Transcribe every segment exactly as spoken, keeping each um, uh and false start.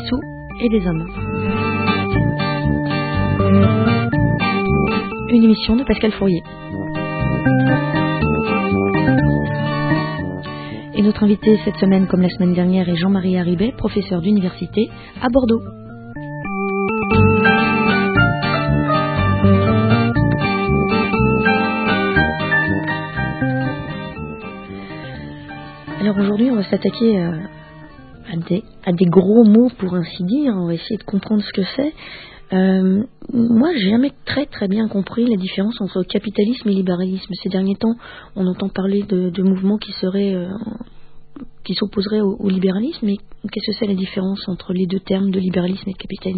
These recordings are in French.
sous et des hommes. Une émission de Pascal Fourier. Et notre invité cette semaine, comme la semaine dernière, est Jean-Marie Haribet, professeur d'université à Bordeaux. Alors aujourd'hui, on va s'attaquer à, à, des, à des gros mots, pour ainsi dire. On va essayer de comprendre ce que c'est. Euh, moi, j'ai jamais très très bien compris la différence entre capitalisme et libéralisme. Ces derniers temps, on entend parler de, de mouvements qui seraient, euh, qui s'opposeraient au, au libéralisme. Mais qu'est-ce que c'est la différence entre les deux termes de libéralisme et de capitalisme ?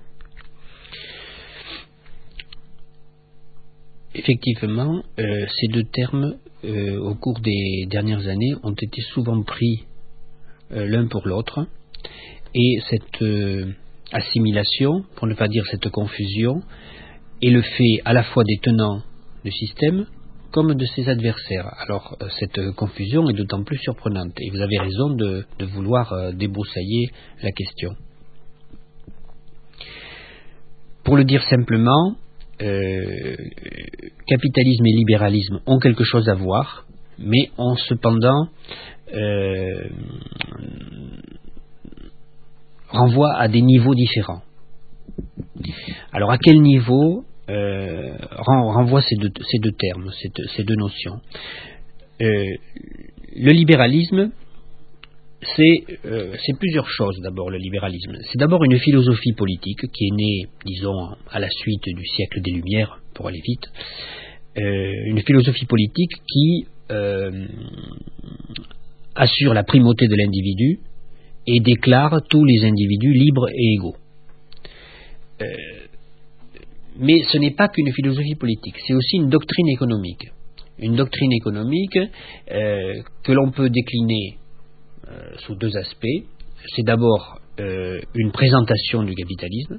Effectivement, euh, ces deux termes, euh, au cours des dernières années, ont été souvent pris euh, l'un pour l'autre. Et cette euh, assimilation, pour ne pas dire cette confusion, est le fait à la fois des tenants du système comme de ses adversaires. Alors, euh, cette confusion est d'autant plus surprenante. Et vous avez raison de, de vouloir euh, débroussailler la question. Pour le dire simplement, Euh, capitalisme et libéralisme ont quelque chose à voir, mais ont cependant euh, renvoient à des niveaux différents. Alors à quel niveau euh, renvoient ces deux, ces deux termes, ces deux, ces deux notions? euh, Le libéralisme, c'est, euh, c'est plusieurs choses d'abord, le libéralisme. C'est d'abord une philosophie politique qui est née, disons, à la suite du siècle des Lumières, pour aller vite, euh, une philosophie politique qui euh, assure la primauté de l'individu et déclare tous les individus libres et égaux. Euh, mais ce n'est pas qu'une philosophie politique, c'est aussi une doctrine économique. Une doctrine économique euh, que l'on peut décliner Euh, sous deux aspects. C'est d'abord euh, une présentation du capitalisme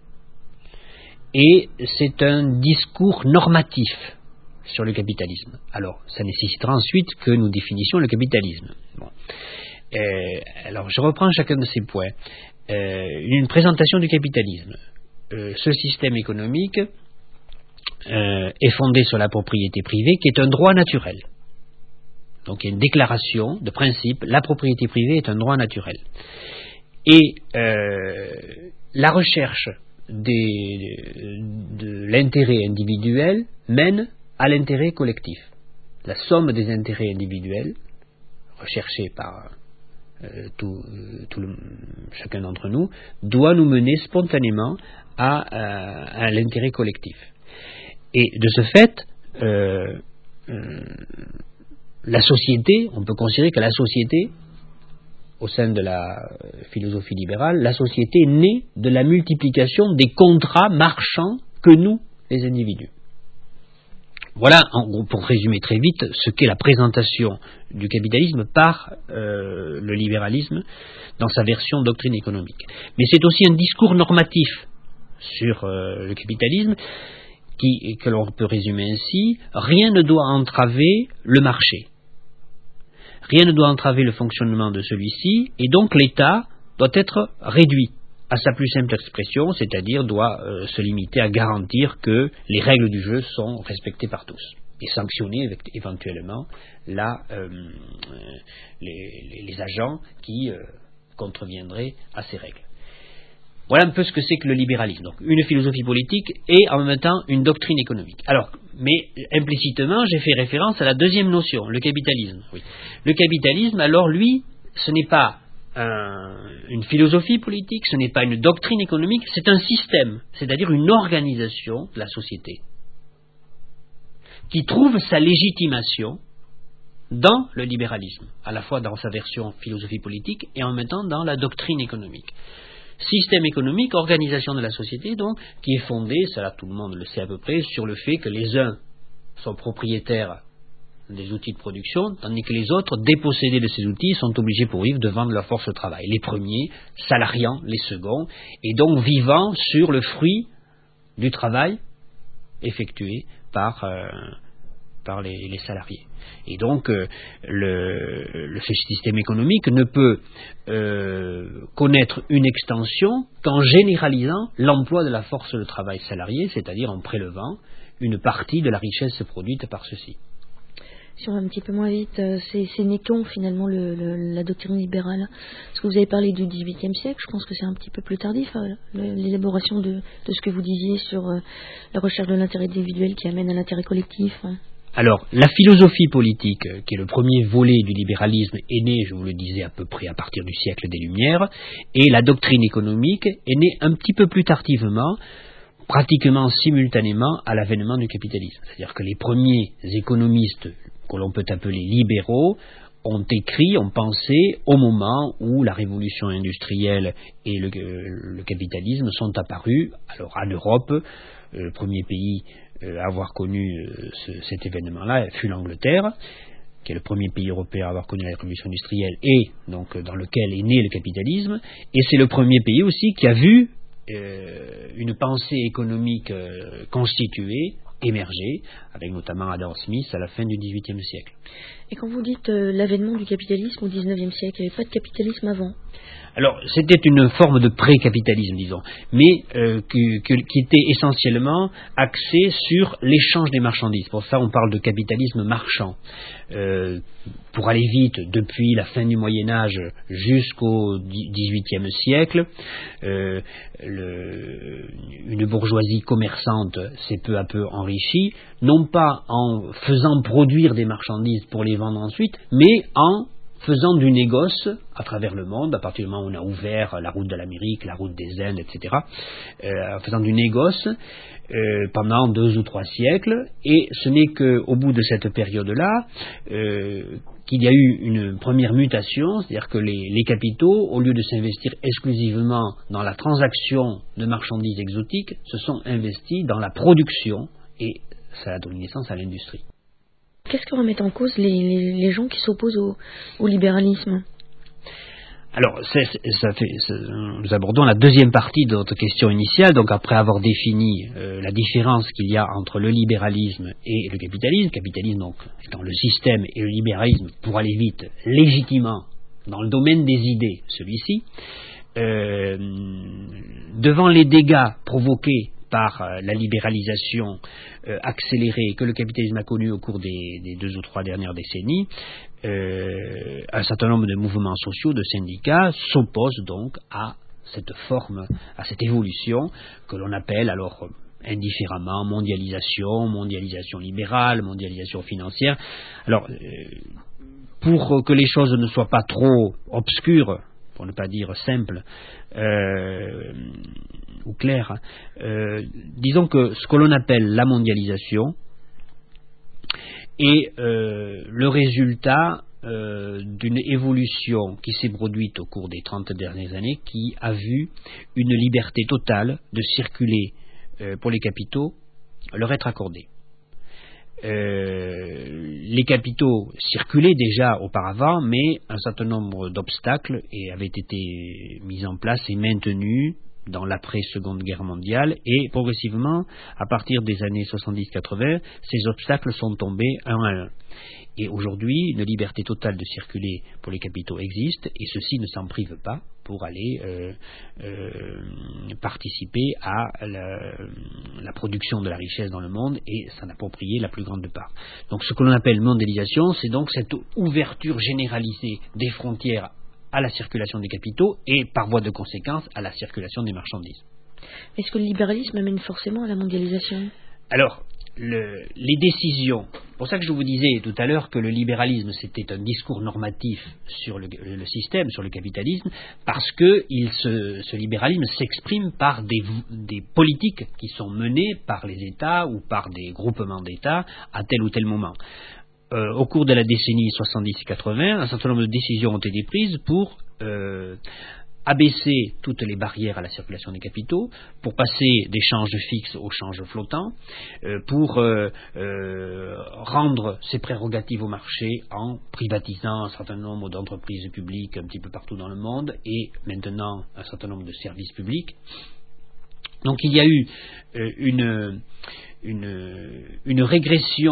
et c'est un discours normatif sur le capitalisme. Alors, ça nécessitera ensuite que nous définissions le capitalisme. Bon. Euh, alors, je reprends chacun de ces points. Euh, une présentation du capitalisme. Euh, ce système économique euh, est fondé sur la propriété privée, qui est un droit naturel. Donc il y a une déclaration de principe, la propriété privée est un droit naturel. Et euh, la recherche des, de l'intérêt individuel mène à l'intérêt collectif. La somme des intérêts individuels, recherchés par euh, tout, tout le, chacun d'entre nous, doit nous mener spontanément à, à, à l'intérêt collectif. Et de ce fait, euh, euh, la société, on peut considérer que la société, au sein de la philosophie libérale, la société est née de la multiplication des contrats marchands que nous, les individus. Voilà, en gros, pour résumer très vite, ce qu'est la présentation du capitalisme par euh, le libéralisme dans sa version doctrine économique. Mais c'est aussi un discours normatif sur euh, le capitalisme qui, que l'on peut résumer ainsi: rien ne doit entraver le marché. Rien ne doit entraver le fonctionnement de celui-ci, et donc l'État doit être réduit à sa plus simple expression, c'est-à-dire doit euh, se limiter à garantir que les règles du jeu sont respectées par tous, et sanctionner avec, éventuellement la, euh, les, les, les agents qui euh, contreviendraient à ces règles. Voilà un peu ce que c'est que le libéralisme. Donc une philosophie politique et en même temps une doctrine économique. Alors, mais implicitement, j'ai fait référence à la deuxième notion, le capitalisme. Oui. Le capitalisme, alors lui, ce n'est pas un, une philosophie politique, ce n'est pas une doctrine économique, c'est un système, c'est-à-dire une organisation de la société qui trouve sa légitimation dans le libéralisme, à la fois dans sa version philosophie politique et en même temps dans la doctrine économique. Système économique, organisation de la société, donc, qui est fondée, ça tout le monde le sait à peu près, sur le fait que les uns sont propriétaires des outils de production, tandis que les autres, dépossédés de ces outils, sont obligés pour vivre de vendre leur force au travail. Les premiers salariant les seconds, et donc vivant sur le fruit du travail effectué par euh, par les, les salariés. Et donc, euh, le, le système économique ne peut euh, connaître une extension qu'en généralisant l'emploi de la force de travail salariée, c'est-à-dire en prélevant une partie de la richesse produite par ceux-ci. Si on va un petit peu moins vite, c'est, c'est né quand finalement le, le, la doctrine libérale? Parce que vous avez parlé du dix-huitième siècle, je pense que c'est un petit peu plus tardif, hein, l'élaboration de, de ce que vous disiez sur euh, la recherche de l'intérêt individuel qui amène à l'intérêt collectif. Hein. Alors, la philosophie politique, qui est le premier volet du libéralisme, est née, je vous le disais, à peu près à partir du siècle des Lumières, et la doctrine économique est née un petit peu plus tardivement, pratiquement simultanément à l'avènement du capitalisme. C'est-à-dire que les premiers économistes que l'on peut appeler libéraux ont écrit, ont pensé au moment où la révolution industrielle et le, le capitalisme sont apparus. Alors en Europe, le premier pays à avoir connu ce, cet événement-là fut l'Angleterre, qui est le premier pays européen à avoir connu la révolution industrielle et donc dans lequel est né le capitalisme, et c'est le premier pays aussi qui a vu euh, une pensée économique euh, constituée, émerger, avec notamment Adam Smith à la fin du dix-huitième siècle. Et quand vous dites euh, l'avènement du capitalisme au dix-neuvième siècle, il n'y avait pas de capitalisme avant? Alors, c'était une forme de pré-capitalisme, disons, mais euh, que, que, qui était essentiellement axée sur l'échange des marchandises. Pour ça, on parle de capitalisme marchand. Euh, pour aller vite, depuis la fin du Moyen-Âge jusqu'au dix-huitième siècle, euh, le, une bourgeoisie commerçante s'est peu à peu enrichie, non pas en faisant produire des marchandises pour les vendre ensuite, mais en faisant du négoce à travers le monde, à partir du moment où on a ouvert la route de l'Amérique, la route des Indes, et cetera, euh, faisant du négoce euh, pendant deux ou trois siècles, et ce n'est qu'au bout de cette période-là euh, qu'il y a eu une première mutation, c'est-à-dire que les, les capitaux, au lieu de s'investir exclusivement dans la transaction de marchandises exotiques, se sont investis dans la production, et ça a donné naissance à l'industrie. Qu'est-ce que remettent en cause les, les, les gens qui s'opposent au, au libéralisme? Alors, c'est, ça fait, c'est, nous abordons la deuxième partie de notre question initiale, donc après avoir défini euh, la différence qu'il y a entre le libéralisme et le capitalisme, le capitalisme donc étant le système et le libéralisme, pour aller vite, légitimement dans le domaine des idées, celui-ci, euh, devant les dégâts provoqués par euh, la libéralisation euh, accélérée que le capitalisme a connue au cours des, des deux ou trois dernières décennies, euh, un certain nombre de mouvements sociaux, de syndicats, s'opposent donc à cette forme, à cette évolution que l'on appelle alors indifféremment mondialisation, mondialisation libérale, mondialisation financière. Alors, euh, pour que les choses ne soient pas trop obscures, pour ne pas dire simples, euh, ou clair, euh, disons que ce que l'on appelle la mondialisation est euh, le résultat euh, d'une évolution qui s'est produite au cours des trente dernières années, qui a vu une liberté totale de circuler euh, pour les capitaux leur être accordée. Euh, les capitaux circulaient déjà auparavant, mais un certain nombre d'obstacles avaient été mis en place et maintenus dans l'après-seconde guerre mondiale, et progressivement, à partir des années soixante-dix quatre-vingts, ces obstacles sont tombés un à un. Et aujourd'hui, une liberté totale de circuler pour les capitaux existe, et ceux-ci ne s'en privent pas pour aller euh, euh, participer à la, la production de la richesse dans le monde et s'en approprier la plus grande part. Donc ce que l'on appelle mondialisation, c'est donc cette ouverture généralisée des frontières à la circulation des capitaux et, par voie de conséquence, à la circulation des marchandises. Est-ce que le libéralisme amène forcément à la mondialisation? Alors, le, les décisions, c'est pour ça que je vous disais tout à l'heure que le libéralisme c'était un discours normatif sur le, le système, sur le capitalisme, parce que il se, ce libéralisme s'exprime par des, des politiques qui sont menées par les États ou par des groupements d'États à tel ou tel moment. Euh, au cours de la décennie soixante-dix quatre-vingts, un certain nombre de décisions ont été prises pour euh, abaisser toutes les barrières à la circulation des capitaux, pour passer des changes fixes aux changes flottants, euh, pour euh, euh, rendre ses prérogatives au marché en privatisant un certain nombre d'entreprises publiques un petit peu partout dans le monde et maintenant un certain nombre de services publics. Donc il y a eu euh, une, une, une régression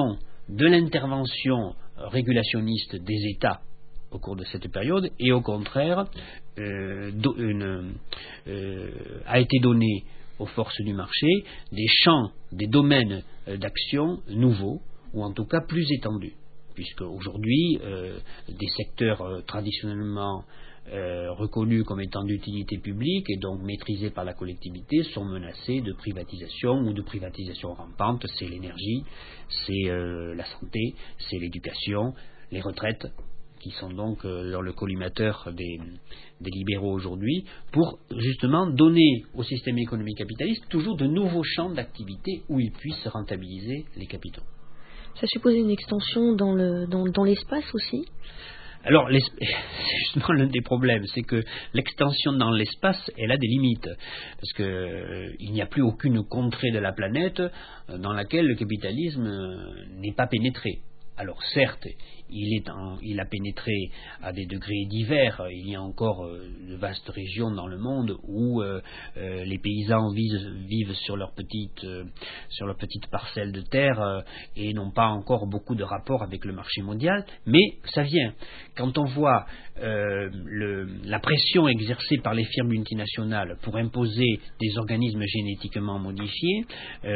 de l'intervention régulationniste des États au cours de cette période, et au contraire euh, do, une, euh, a été donné aux forces du marché des champs, des domaines d'action nouveaux, ou en tout cas plus étendus, puisque aujourd'hui euh, des secteurs euh, traditionnellement euh, reconnus comme étant d'utilité publique et donc maîtrisés par la collectivité sont menacés de privatisation ou de privatisation rampante. C'est l'énergie, c'est euh, la santé, c'est l'éducation, les retraites, qui sont donc euh, le collimateur des, des libéraux aujourd'hui, pour justement donner au système économique capitaliste toujours de nouveaux champs d'activité où il puisse rentabiliser les capitaux. Ça suppose une extension dans, le, dans, dans l'espace aussi ? Alors, c'est justement l'un des problèmes, c'est que l'extension dans l'espace, elle a des limites, parce qu'il euh, n'y a plus aucune contrée de la planète euh, dans laquelle le capitalisme euh, n'est pas pénétré. Alors certes, il, est en, il a pénétré à des degrés divers. Il y a encore euh, de vastes régions dans le monde où euh, euh, les paysans vivent, vivent sur leur petite, euh, sur leur petite parcelle de terre euh, et n'ont pas encore beaucoup de rapport avec le marché mondial. Mais ça vient. Quand on voit euh, le, la pression exercée par les firmes multinationales pour imposer des organismes génétiquement modifiés,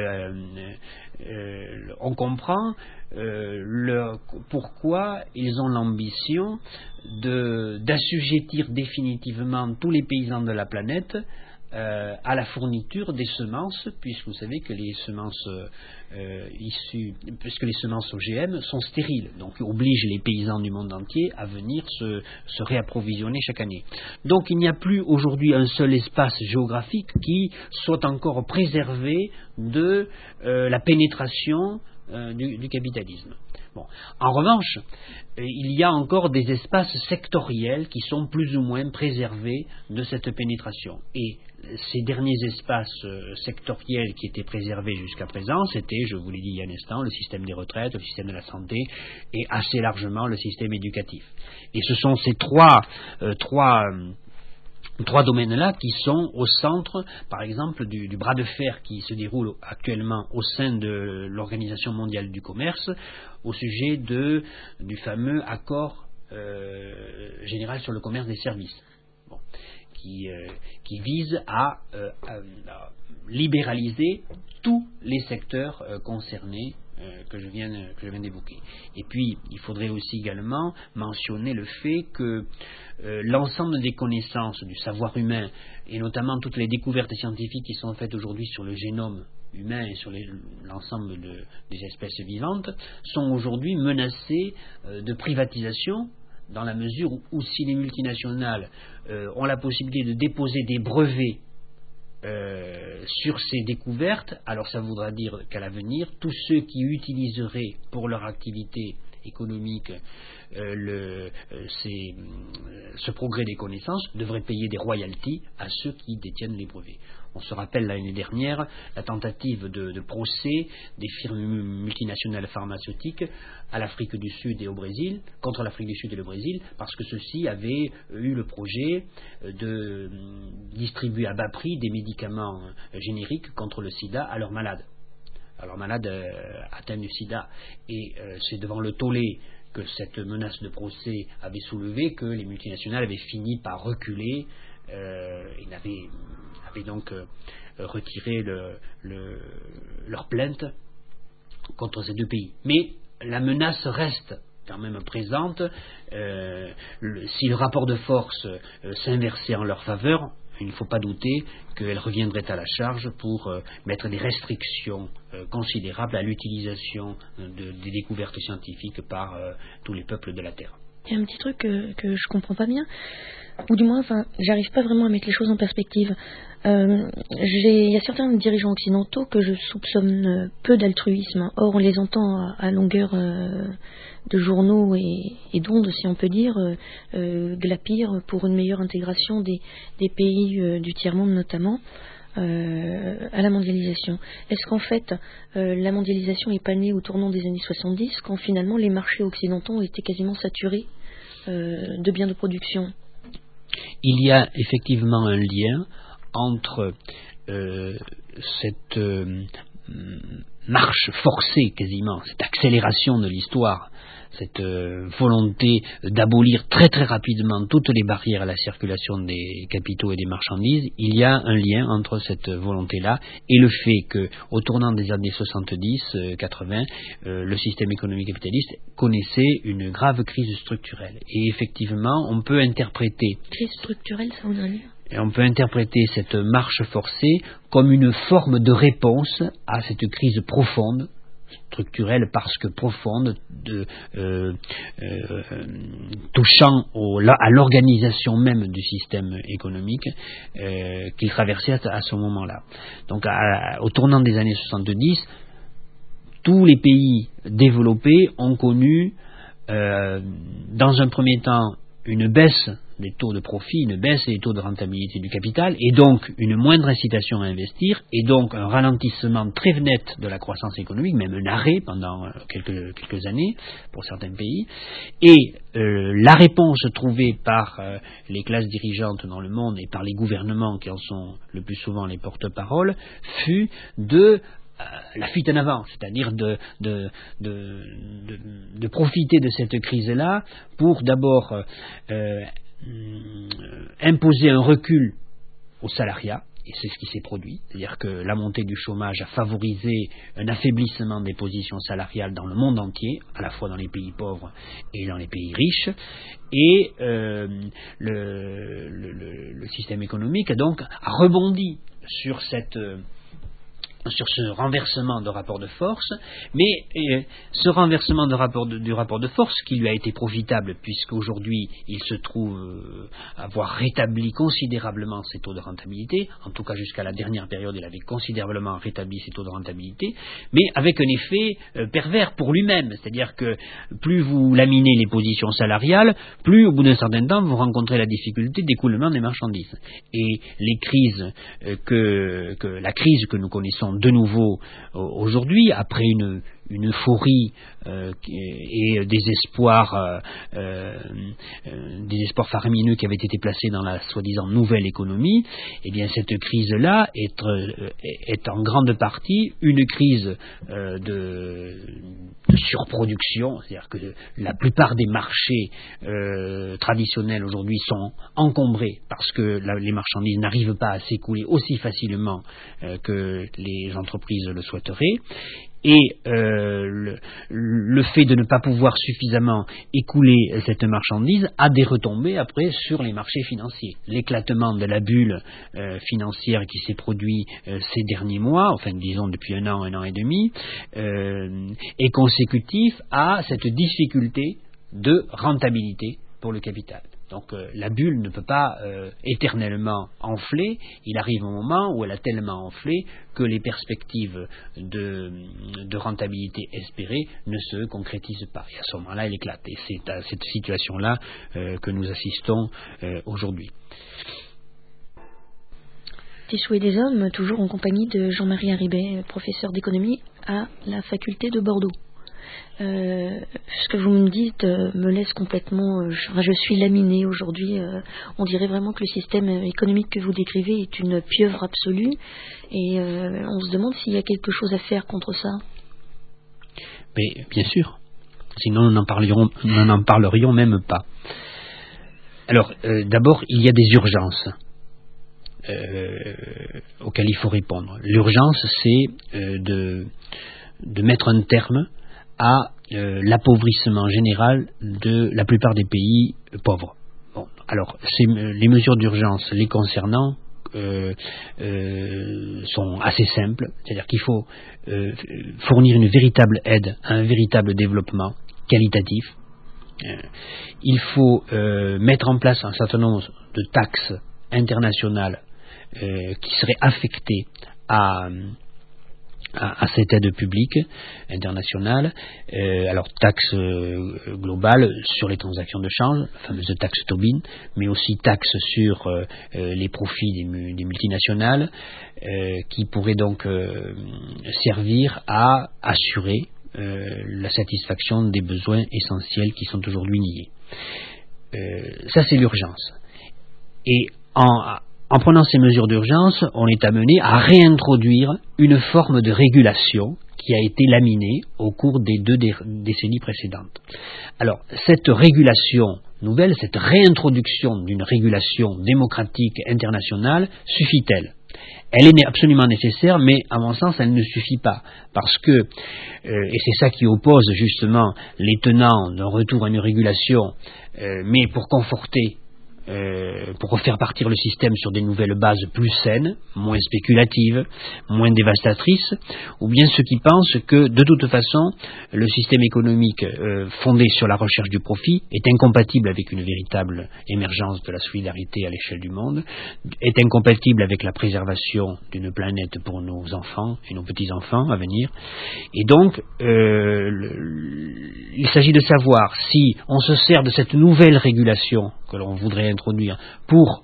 euh, euh, on comprend euh, le, pourquoi ils ont l'ambition de, d'assujettir définitivement tous les paysans de la planète euh, à la fourniture des semences, puisque vous savez que les semences euh, issues, puisque les semences O G M sont stériles, donc obligent les paysans du monde entier à venir se, se réapprovisionner chaque année. Donc il n'y a plus aujourd'hui un seul espace géographique qui soit encore préservé de euh, la pénétration euh, du, du capitalisme. Bon. En revanche, il y a encore des espaces sectoriels qui sont plus ou moins préservés de cette pénétration. Et ces derniers espaces sectoriels qui étaient préservés jusqu'à présent, c'était, je vous l'ai dit il y a un instant, le système des retraites, le système de la santé et assez largement le système éducatif. Et ce sont ces trois, euh, trois euh, Trois domaines-là qui sont au centre, par exemple, du, du bras de fer qui se déroule actuellement au sein de l'Organisation mondiale du commerce au sujet de, du fameux accord euh, général sur le commerce des services, bon, qui, euh, qui vise à, euh, à, à libéraliser tous les secteurs euh, concernés Euh, que je viens, que je viens d'évoquer. Et puis, il faudrait aussi également mentionner le fait que euh, l'ensemble des connaissances du savoir humain, et notamment toutes les découvertes scientifiques qui sont faites aujourd'hui sur le génome humain et sur les, l'ensemble de, des espèces vivantes, sont aujourd'hui menacées euh, de privatisation, dans la mesure où, où si les multinationales euh, ont la possibilité de déposer des brevets Euh, sur ces découvertes, alors ça voudra dire qu'à l'avenir, tous ceux qui utiliseraient pour leur activité économique euh, le, euh, ces, euh, ce progrès des connaissances devraient payer des royalties à ceux qui détiennent les brevets. On se rappelle l'année dernière la tentative de, de procès des firmes multinationales pharmaceutiques à l'Afrique du Sud et au Brésil, contre l'Afrique du Sud et le Brésil, parce que ceux-ci avaient eu le projet de distribuer à bas prix des médicaments génériques contre le sida à leurs malades, à leurs malades euh, atteints du sida. Et euh, c'est devant le tollé que cette menace de procès avait soulevé que les multinationales avaient fini par reculer euh, et n'avaient, avaient donc euh, retiré le, le, leur plainte contre ces deux pays. Mais la menace reste quand même présente. Euh, le, si le rapport de force euh, s'inversait en leur faveur, il ne faut pas douter qu'elle reviendrait à la charge pour euh, mettre des restrictions euh, considérables à l'utilisation de, des découvertes scientifiques par euh, tous les peuples de la Terre. Il y a un petit truc que, que je comprends pas bien, ou du moins, enfin, j'arrive pas vraiment à mettre les choses en perspective. Euh, j'ai, il y a certains dirigeants occidentaux que je soupçonne peu d'altruisme. Or, on les entend à, à longueur euh, de journaux et, et d'ondes, si on peut dire, euh, euh, glapir pour une meilleure intégration des, des pays euh, du tiers-monde notamment. Euh, à la mondialisation. Est-ce qu'en fait euh, la mondialisation est pas née au tournant des années soixante-dix, quand finalement les marchés occidentaux étaient quasiment saturés euh, de biens de production? Il y a effectivement un lien entre euh, cette euh, marche forcée quasiment, cette accélération de l'histoire, cette euh, volonté d'abolir très très rapidement toutes les barrières à la circulation des capitaux et des marchandises, il y a un lien entre cette volonté-là et le fait que, au tournant des années soixante-dix quatre-vingts, euh, le système économique capitaliste connaissait une grave crise structurelle. Et effectivement, on peut interpréter... Crise structurelle, ça voudrait dire ? Et on peut interpréter cette marche forcée comme une forme de réponse à cette crise profonde, structurelle parce que profonde, de, euh, euh, touchant au, à l'organisation même du système économique euh, qu'il traversait à, à ce moment-là. Donc à, au tournant des années soixante-dix, tous les pays développés ont connu euh, dans un premier temps une baisse des taux de profit, une baisse des taux de rentabilité du capital, et donc une moindre incitation à investir, et donc un ralentissement très net de la croissance économique, même un arrêt pendant quelques, quelques années pour certains pays. Et euh, la réponse trouvée par euh, les classes dirigeantes dans le monde et par les gouvernements qui en sont le plus souvent les porte-paroles fut de la fuite en avant, c'est-à-dire de, de, de, de, de profiter de cette crise-là pour d'abord euh, imposer un recul au salariat, et c'est ce qui s'est produit, c'est-à-dire que la montée du chômage a favorisé un affaiblissement des positions salariales dans le monde entier, à la fois dans les pays pauvres et dans les pays riches, et euh, le, le, le, le système économique donc a rebondi sur cette... sur ce renversement de rapport de force, mais euh, ce renversement de rapport de, du rapport de force qui lui a été profitable puisqu'aujourd'hui il se trouve euh, avoir rétabli considérablement ses taux de rentabilité, en tout cas jusqu'à la dernière période il avait considérablement rétabli ses taux de rentabilité, mais avec un effet euh, pervers pour lui-même, c'est-à-dire que plus vous laminez les positions salariales, plus au bout d'un certain temps vous rencontrez la difficulté d'écoulement des marchandises. Et les crises euh, que, que la crise que nous connaissons de nouveau euh, aujourd'hui, après une, une euphorie euh, et des espoirs, euh, euh, des espoirs faramineux qui avaient été placés dans la soi-disant nouvelle économie, eh bien cette crise-là est, euh, est en grande partie une crise euh, de, de surproduction, c'est-à-dire que la plupart des marchés euh, traditionnels aujourd'hui sont encombrés parce que la, les marchandises n'arrivent pas à s'écouler aussi facilement euh, que les entreprises le souhaiteraient. Et euh, le, le fait de ne pas pouvoir suffisamment écouler cette marchandise a des retombées après sur les marchés financiers. L'éclatement de la bulle euh, financière qui s'est produit euh, ces derniers mois, enfin disons depuis un an, un an et demi, euh, est consécutif à cette difficulté de rentabilité pour le capital. Donc euh, la bulle ne peut pas euh, éternellement enfler, il arrive un moment où elle a tellement enflé que les perspectives de, de rentabilité espérées ne se concrétisent pas. Et à ce moment-là, elle éclate. Et c'est à cette situation-là euh, que nous assistons euh, aujourd'hui. Des souhaits des hommes, toujours en compagnie de Jean-Marie Harribey, professeur d'économie à la faculté de Bordeaux. Euh, ce que vous me dites euh, me laisse complètement... Euh, je, je suis laminée aujourd'hui. Euh, on dirait vraiment que le système économique que vous décrivez est une pieuvre absolue. Et euh, on se demande s'il y a quelque chose à faire contre ça. Mais bien sûr. Sinon, nous n'en parlerions, nous n'en parlerions même pas. Alors, euh, d'abord, il y a des urgences euh, auxquelles il faut répondre. L'urgence, c'est euh, de, de mettre un terme à euh, l'appauvrissement général de la plupart des pays euh, pauvres. Bon, alors, ces, les mesures d'urgence les concernant euh, euh, sont assez simples, c'est-à-dire qu'il faut euh, fournir une véritable aide à un véritable développement qualitatif. Euh, il faut euh, mettre en place un certain nombre de taxes internationales euh, qui seraient affectées à À, à cette aide publique internationale, euh, alors taxe euh, globale sur les transactions de change, la fameuse taxe Tobin, mais aussi taxe sur euh, euh, les profits des, mu- des multinationales, euh, qui pourraient donc euh, servir à assurer euh, la satisfaction des besoins essentiels qui sont aujourd'hui niés. Euh, ça c'est l'urgence. Et en en prenant ces mesures d'urgence, on est amené à réintroduire une forme de régulation qui a été laminée au cours des deux dé- décennies précédentes. Alors, cette régulation nouvelle, cette réintroduction d'une régulation démocratique internationale, suffit-elle ? Elle est absolument nécessaire, mais à mon sens, elle ne suffit pas, parce que, euh, et c'est ça qui oppose justement les tenants d'un retour à une régulation, euh, mais pour conforter, euh, pour refaire partir le système sur des nouvelles bases plus saines, moins spéculatives, moins dévastatrices, ou bien ceux qui pensent que, de toute façon, le système économique euh, fondé sur la recherche du profit est incompatible avec une véritable émergence de la solidarité à l'échelle du monde, est incompatible avec la préservation d'une planète pour nos enfants et nos petits-enfants à venir. Et donc, euh, le, il s'agit de savoir si on se sert de cette nouvelle régulation que l'on voudrait introduire pour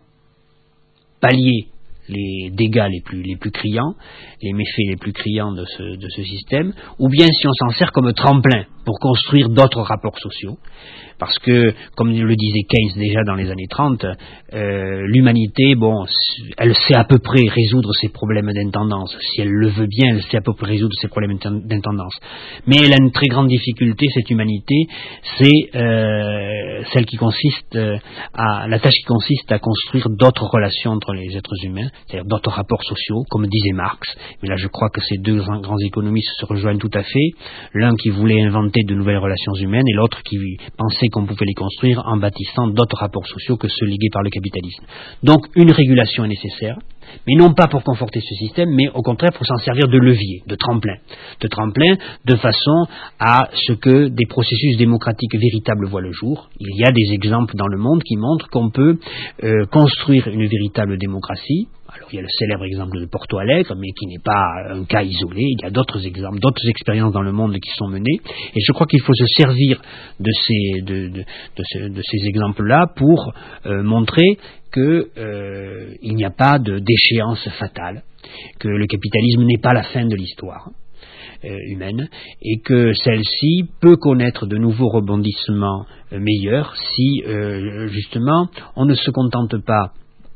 pallier les dégâts les plus, les plus criants, les méfaits les plus criants de ce, de ce système, ou bien si on s'en sert comme tremplin pour construire d'autres rapports sociaux. Parce que, comme le disait Keynes déjà dans les années trente, euh, l'humanité, bon, elle sait à peu près résoudre ses problèmes d'intendance. Si elle le veut bien, elle sait à peu près résoudre ses problèmes d'intendance. Mais elle a une très grande difficulté, cette humanité, c'est euh, celle qui consiste à, la tâche qui consiste à construire d'autres relations entre les êtres humains, c'est-à-dire d'autres rapports sociaux, comme disait Marx. Mais là, je crois que ces deux grands économistes se rejoignent tout à fait. L'un qui voulait inventer de nouvelles relations humaines et l'autre qui pensait qu'on pouvait les construire en bâtissant d'autres rapports sociaux que ceux légués par le capitalisme. Donc une régulation est nécessaire, mais non pas pour conforter ce système, mais au contraire pour s'en servir de levier, de tremplin, de tremplin de façon à ce que des processus démocratiques véritables voient le jour. Il y a des exemples dans le monde qui montrent qu'on peut euh, construire une véritable démocratie. Alors il y a le célèbre exemple de Porto Alegre, mais qui n'est pas un cas isolé. Il y a d'autres exemples, d'autres expériences dans le monde qui sont menées. Et je crois qu'il faut se servir de ces, de, de, de ces, de ces exemples-là pour euh, montrer qu'il euh, n'y a pas de, d'échéance fatale, que le capitalisme n'est pas la fin de l'histoire euh, humaine, et que celle-ci peut connaître de nouveaux rebondissements euh, meilleurs si euh, justement on ne se contente pas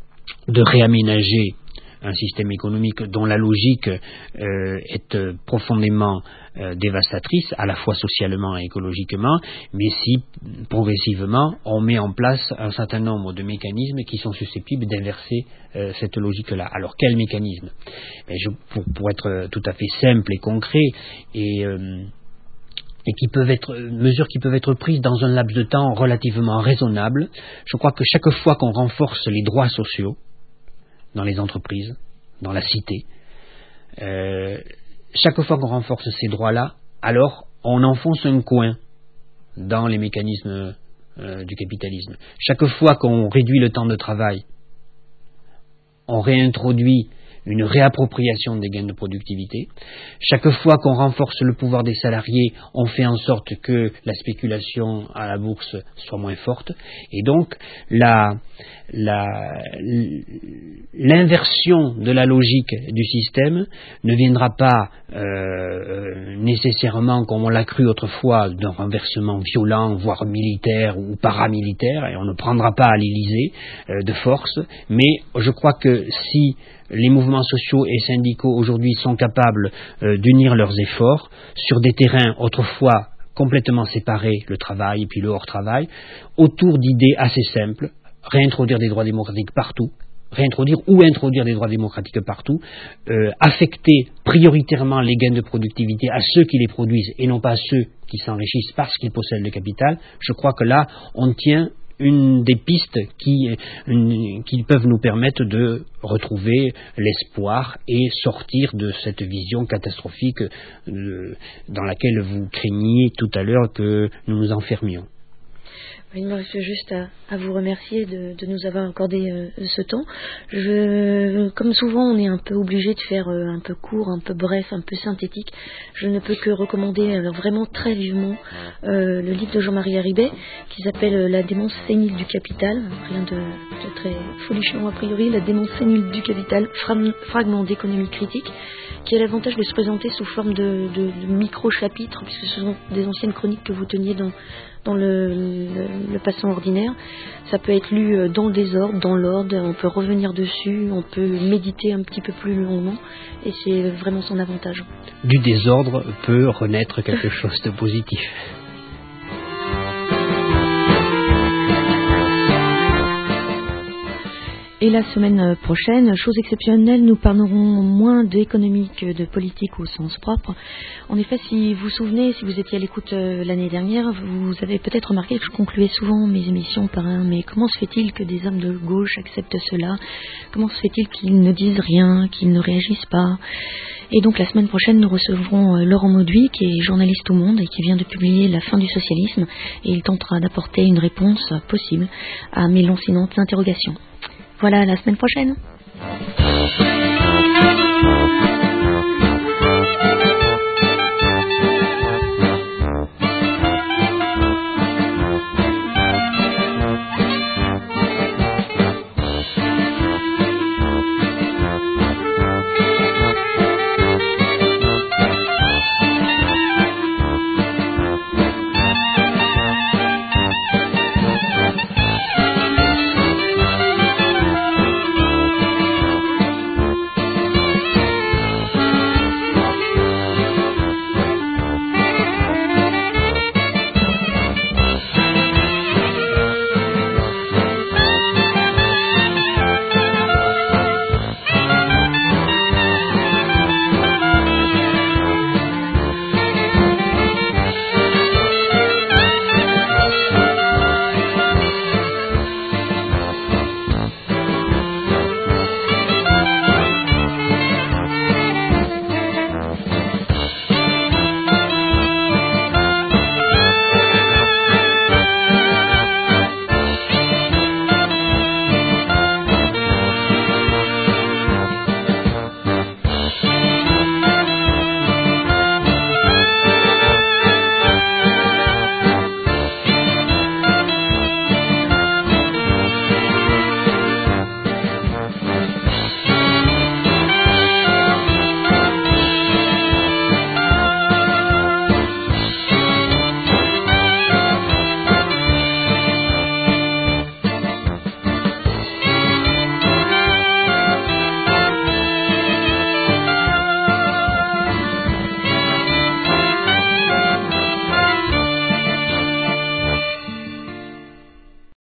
de réaménager un système économique dont la logique euh, est profondément euh, dévastatrice, à la fois socialement et écologiquement, mais si progressivement on met en place un certain nombre de mécanismes qui sont susceptibles d'inverser euh, cette logique-là. Alors quels mécanismes ? Mais je, pour, pour être tout à fait simple et concret, et euh, et qui peuvent être mesures qui peuvent être prises dans un laps de temps relativement raisonnable. Je crois que chaque fois qu'on renforce les droits sociaux dans les entreprises, dans la cité, euh, chaque fois qu'on renforce ces droits-là, alors on enfonce un coin dans les mécanismes euh, du capitalisme. Chaque fois qu'on réduit le temps de travail, on réintroduit une réappropriation des gains de productivité. Chaque fois qu'on renforce le pouvoir des salariés, on fait en sorte que la spéculation à la bourse soit moins forte. Et donc, la, la, l'inversion de la logique du système ne viendra pas euh, nécessairement, comme on l'a cru autrefois, d'un renversement violent, voire militaire ou paramilitaire, et on ne prendra pas à l'Élysée euh, de force, mais je crois que si les mouvements sociaux et syndicaux aujourd'hui sont capables euh, d'unir leurs efforts sur des terrains autrefois complètement séparés, le travail et puis le hors-travail, autour d'idées assez simples, réintroduire des droits démocratiques partout, réintroduire ou introduire des droits démocratiques partout, euh, affecter prioritairement les gains de productivité à ceux qui les produisent et non pas à ceux qui s'enrichissent parce qu'ils possèdent le capital, je crois que là, on tient une des pistes qui, une, qui peuvent nous permettre de retrouver l'espoir et sortir de cette vision catastrophique euh, dans laquelle vous craigniez tout à l'heure que nous nous enfermions. Il me reste juste à, à vous remercier de, de nous avoir accordé euh, ce temps. Je, comme souvent, on est un peu obligé de faire euh, un peu court, un peu bref, un peu synthétique. Je ne peux que recommander alors vraiment très vivement euh, le livre de Jean-Marie Haribey qui s'appelle euh, La démence sénile du capital. Rien de, de très folichon a priori. La démence sénile du capital, fra- fragment d'économie critique, qui a l'avantage de se présenter sous forme de, de, de micro-chapitres, puisque ce sont des anciennes chroniques que vous teniez dans dans le, le, le passant ordinaire. Ça peut être lu dans le désordre, dans l'ordre, on peut revenir dessus, on peut méditer un petit peu plus longuement, et c'est vraiment son avantage. Du désordre peut renaître quelque chose de positif. Et la semaine prochaine, chose exceptionnelle, nous parlerons moins d'économie que de politique au sens propre. En effet, si vous vous souvenez, si vous étiez à l'écoute l'année dernière, vous avez peut-être remarqué que je concluais souvent mes émissions par un « mais comment se fait-il que des hommes de gauche acceptent cela ? Comment se fait-il qu'ils ne disent rien, qu'ils ne réagissent pas ?» Et donc la semaine prochaine, nous recevrons Laurent Mauduit, qui est journaliste au Monde et qui vient de publier La fin du socialisme, et il tentera d'apporter une réponse possible à mes lancinantes interrogations. Voilà, à la semaine prochaine.